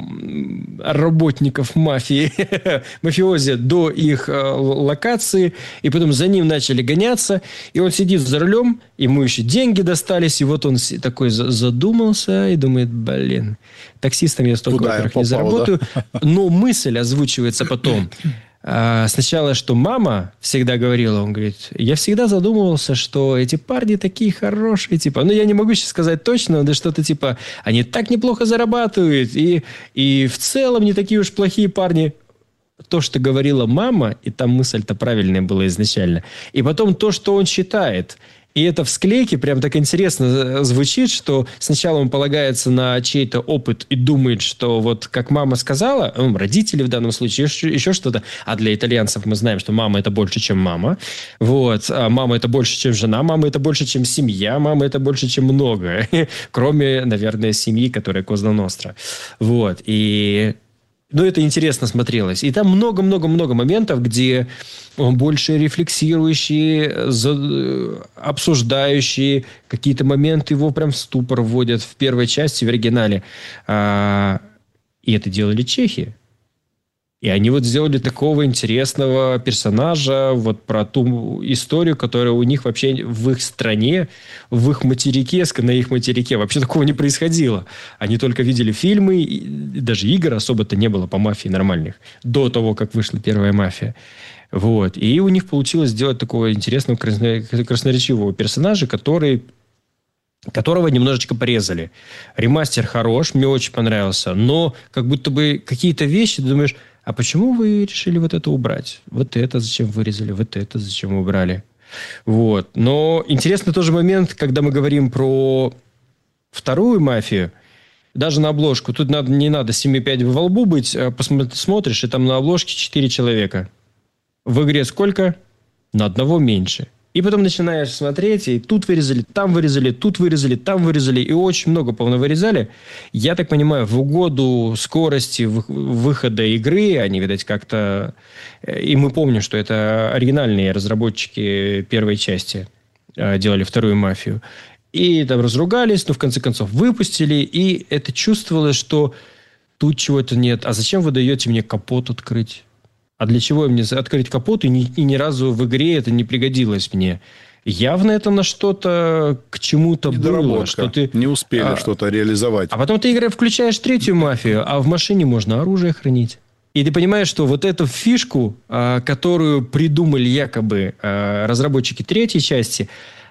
работников мафии, мафиози, до их э, локации, и потом за ним начали гоняться, и он сидит за рулем, ему еще деньги достались, и вот он такой задумался и думает: блин, таксистом я столько, во-первых, не заработаю, да? Но мысль озвучивается потом. Сначала, что мама всегда говорила, он говорит: я всегда задумывался, что эти парни такие хорошие, типа, ну, я не могу сейчас сказать точно, да что-то типа, они так неплохо зарабатывают, и, и в целом не такие уж плохие парни. То, что говорила мама, и там мысль-то правильная была изначально, и потом то, что он считает. И это в склейке прям так интересно звучит, что сначала он полагается на чей-то опыт и думает, что вот как мама сказала, ну, родители в данном случае, еще, еще что-то. А для итальянцев мы знаем, что мама – это больше, чем мама. Вот. А мама – это больше, чем жена. Мама – это больше, чем семья. Мама – это больше, чем многое. Кроме, наверное, семьи, которая Коза Ностра. Вот. И... Ну, это интересно смотрелось. И там много-много-много моментов, где он больше рефлексирующий, обсуждающий, какие-то моменты его прям в ступор вводят в первой части, в оригинале. И это делали чехи. И они вот сделали такого интересного персонажа, вот про ту историю, которая у них вообще в их стране, в их материке, на их материке вообще такого не происходило. Они только видели фильмы, и даже игр особо-то не было по мафии нормальных, до того, как вышла первая «Мафия». Вот. И у них получилось сделать такого интересного, красноречивого персонажа, который... которого немножечко порезали. Ремастер хорош, мне очень понравился, но как будто бы какие-то вещи, ты думаешь: а почему вы решили вот это убрать? Вот это зачем вырезали? Вот это зачем убрали? Вот. Но интересный тоже момент, когда мы говорим про вторую «Мафию», даже на обложку. Тут надо, не надо семи пядей во лбу быть. Посмотришь, и там на обложке четыре человека. В игре сколько? На одного меньше. И потом начинаешь смотреть, и тут вырезали, там вырезали, тут вырезали, там вырезали, и очень много повырезали. Я так понимаю, в угоду скорости выхода игры, они, видать, как-то... И мы помним, что это оригинальные разработчики первой части делали вторую «Мафию». И там разругались, но в конце концов выпустили, и это чувствовалось, что тут чего-то нет. А зачем вы даете мне капот открыть? А для чего мне открыть капот, и ни, и ни разу в игре это не пригодилось мне? Явно это на что-то, к чему-то было. Что ты, не успели а, что-то реализовать. А потом ты игры включаешь третью «Мафию», а в машине можно оружие хранить. И ты понимаешь, что вот эту фишку, а, которую придумали якобы а, разработчики третьей части,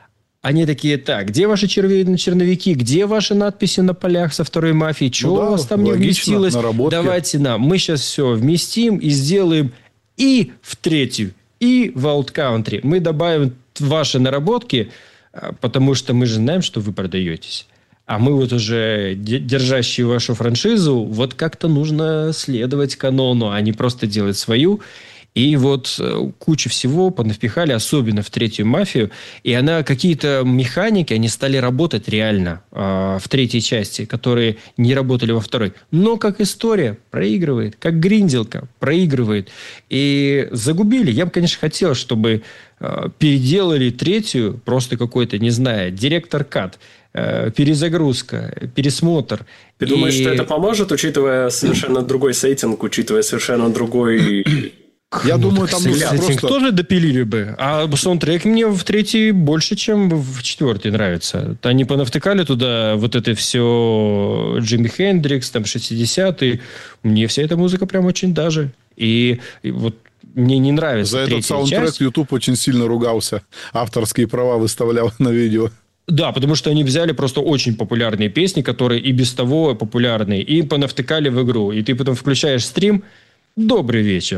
они такие: так, где ваши черви- черновики, где ваши надписи на полях со второй «Мафией, что ну да, у вас там не вместилось, давайте нам. Мы сейчас все вместим и сделаем и в третью, и в Old Country. Мы добавим ваши наработки, потому что мы же знаем, что вы продаетесь. А мы вот уже, держащие вашу франшизу, вот как-то нужно следовать канону, а не просто делать свою. И вот куча всего понавпихали, особенно в третью «Мафию». И она, какие-то механики, они стали работать реально э, в третьей части, которые не работали во второй. Но как история проигрывает, как гринделка проигрывает. И загубили. Я бы, конечно, хотел, чтобы э, переделали третью, просто какой-то, не знаю, директор-кат, э, перезагрузка, пересмотр. Ты и... думаешь, что это поможет, учитывая совершенно другой сеттинг, учитывая совершенно другой... Я ну, думаю, там нужно просто... тоже допилили бы. А саундтрек мне в третьей больше, чем в четвертой нравится. Они понавтыкали туда вот это все Джимми Хендрикс, там шестидесятые. Мне вся эта музыка прям очень даже. И, и вот мне не нравится За третья этот саундтрек часть. YouTube очень сильно ругался. Авторские права выставлял на видео. Да, потому что они взяли просто очень популярные песни, которые и без того популярные, и понавтыкали в игру. И ты потом включаешь стрим. Добрый вечер.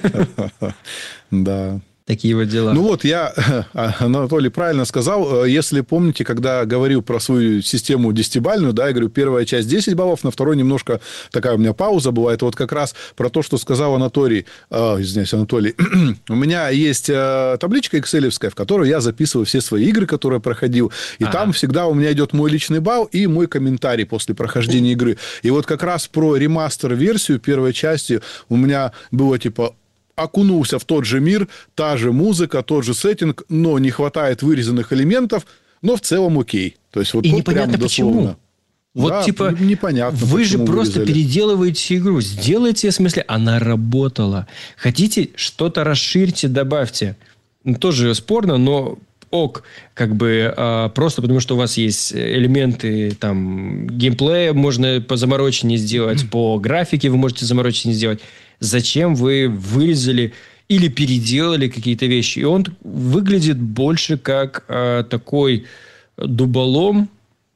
Да. Такие вот дела. Ну вот, я, Анатолий правильно сказал, если помните, когда говорил про свою систему десятибалльную, да, я говорю, первая часть десять баллов, на второй немножко такая у меня пауза бывает. Вот как раз про то, что сказал Анатолий, э, извиняюсь, Анатолий, у меня есть э, табличка экселевская, в которой я записываю все свои игры, которые проходил, и ага. там всегда у меня идет мой личный балл и мой комментарий после прохождения игры. И вот как раз про ремастер-версию первой части у меня было типа... окунулся в тот же мир, та же музыка, тот же сеттинг, но не хватает вырезанных элементов, но в целом окей. То есть вот и тут непонятно прям дословно. Почему. Вот да, типа, непонятно, вы же просто вырезали. переделываете игру. Сделайте, в смысле, она работала. Хотите, что-то расширьте, добавьте. Ну, тоже спорно, но ок, как бы а, просто потому, что у вас есть элементы там геймплея, можно по замороченнее сделать, mm. по графике вы можете замороченнее сделать. Зачем вы вырезали или переделали какие-то вещи? И он выглядит больше как а, такой дуболом,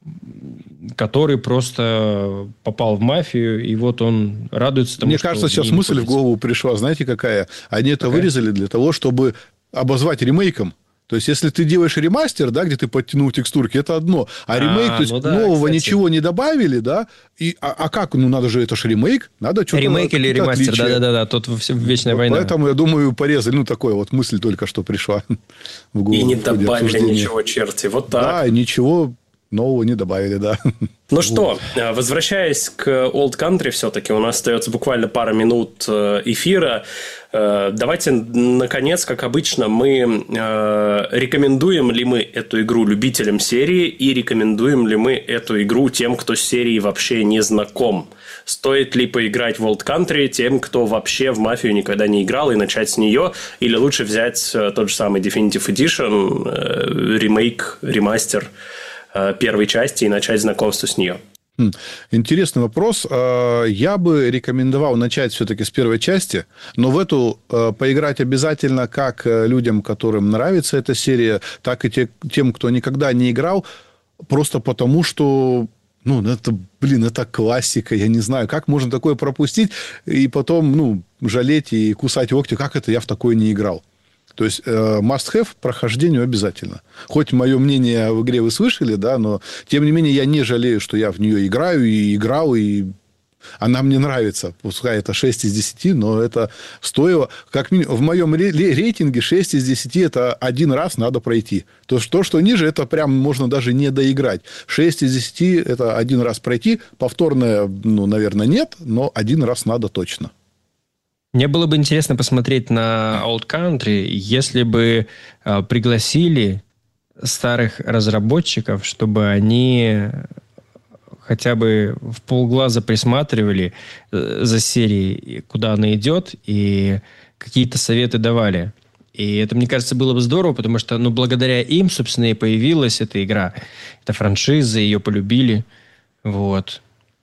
который просто попал в мафию, и вот он радуется тому, Мне что... кажется, сейчас мысль в голову пришла. Знаете, какая? Они это какая? вырезали для того, чтобы обозвать ремейком. То есть, если ты делаешь ремастер, да, где ты подтянул текстурки, это одно. А, а ремейк, то есть, ну да, нового кстати. Ничего не добавили, да? И, а, а как? Ну, надо же, это же ремейк. Надо что-то... Ремейк или ремастер, да-да-да. Тут вечная вот война. Поэтому, я думаю, порезали. Ну, такая вот мысль только что пришла в голову. И не добавили ничего, черти. Вот так. Да, ничего нового не добавили, да. Ну что, возвращаясь к Old Country, все-таки у нас остается буквально пара минут эфира. Давайте, наконец, как обычно, мы рекомендуем ли мы эту игру любителям серии и рекомендуем ли мы эту игру тем, кто с серией вообще не знаком. Стоит ли поиграть в Old Country тем, кто вообще в мафию никогда не играл, и начать с нее, или лучше взять тот же самый Definitive Edition, ремейк, ремастер первой части и начать знакомство с нее? Интересный вопрос. Я бы рекомендовал начать все-таки с первой части, но в эту поиграть обязательно как людям, которым нравится эта серия, так и тем, кто никогда не играл, просто потому что... Ну, это, блин, это классика. Я не знаю, как можно такое пропустить и потом, ну, жалеть и кусать локти. Как это я в такое не играл? То есть, must-have прохождению обязательно. Хоть мое мнение в игре вы слышали, да, но, тем не менее, я не жалею, что я в нее играю и играл, и она мне нравится. Пускай это шесть из десяти, но это стоило. Как минимум, в моем рейтинге шесть из десяти это один раз надо пройти. То, есть, то, что ниже, это прям можно даже не доиграть. шесть из десяти это один раз пройти. Повторное, ну, наверное, нет, но один раз надо точно. Мне было бы интересно посмотреть на Old Country, если бы э, пригласили старых разработчиков, чтобы они хотя бы в полглаза присматривали э, за серией, куда она идет, и какие-то советы давали. И это, мне кажется, было бы здорово, потому что, ну, благодаря им, собственно, и появилась эта игра. Это франшиза, ее полюбили. Вот.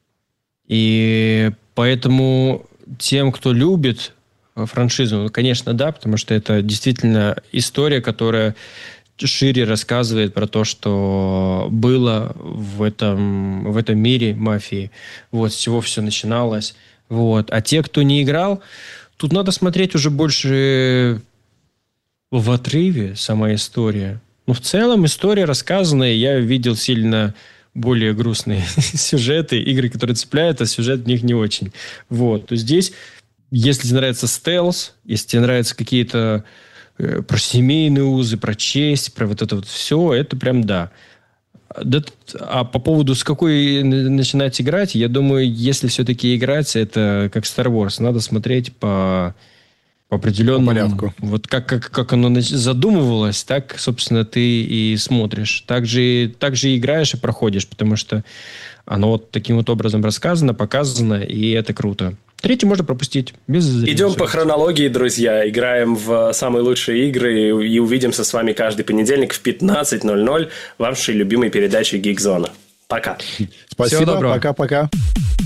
И поэтому... Тем, кто любит франшизу, конечно, да, потому что это действительно история, которая шире рассказывает про то, что было в этом, в этом мире мафии. Вот, с чего все начиналось. Вот. А те, кто не играл, тут надо смотреть уже больше в отрыве сама история. Ну, в целом, история рассказанная, я видел сильно... более грустные сюжеты, игры, которые цепляют, а сюжет в них не очень. Вот. То здесь если тебе нравится стелс, если тебе нравятся какие-то э, про семейные узы, про честь, про вот это вот все, это прям да. Да. А по поводу, с какой начинать играть, я думаю, если все-таки играть, это как Star Wars. Надо смотреть по... по определенному... По порядку. Вот как, как, как оно задумывалось, так, собственно, ты и смотришь. Так же, так же и играешь и проходишь, потому что оно вот таким вот образом рассказано, показано, и это круто. Третий можно пропустить. Без Идем по хронологии, друзья. Играем в самые лучшие игры и увидимся с вами каждый понедельник в пятнадцать ноль ноль в вашей любимой передаче Geekzone. Пока. Спасибо. Пока-пока.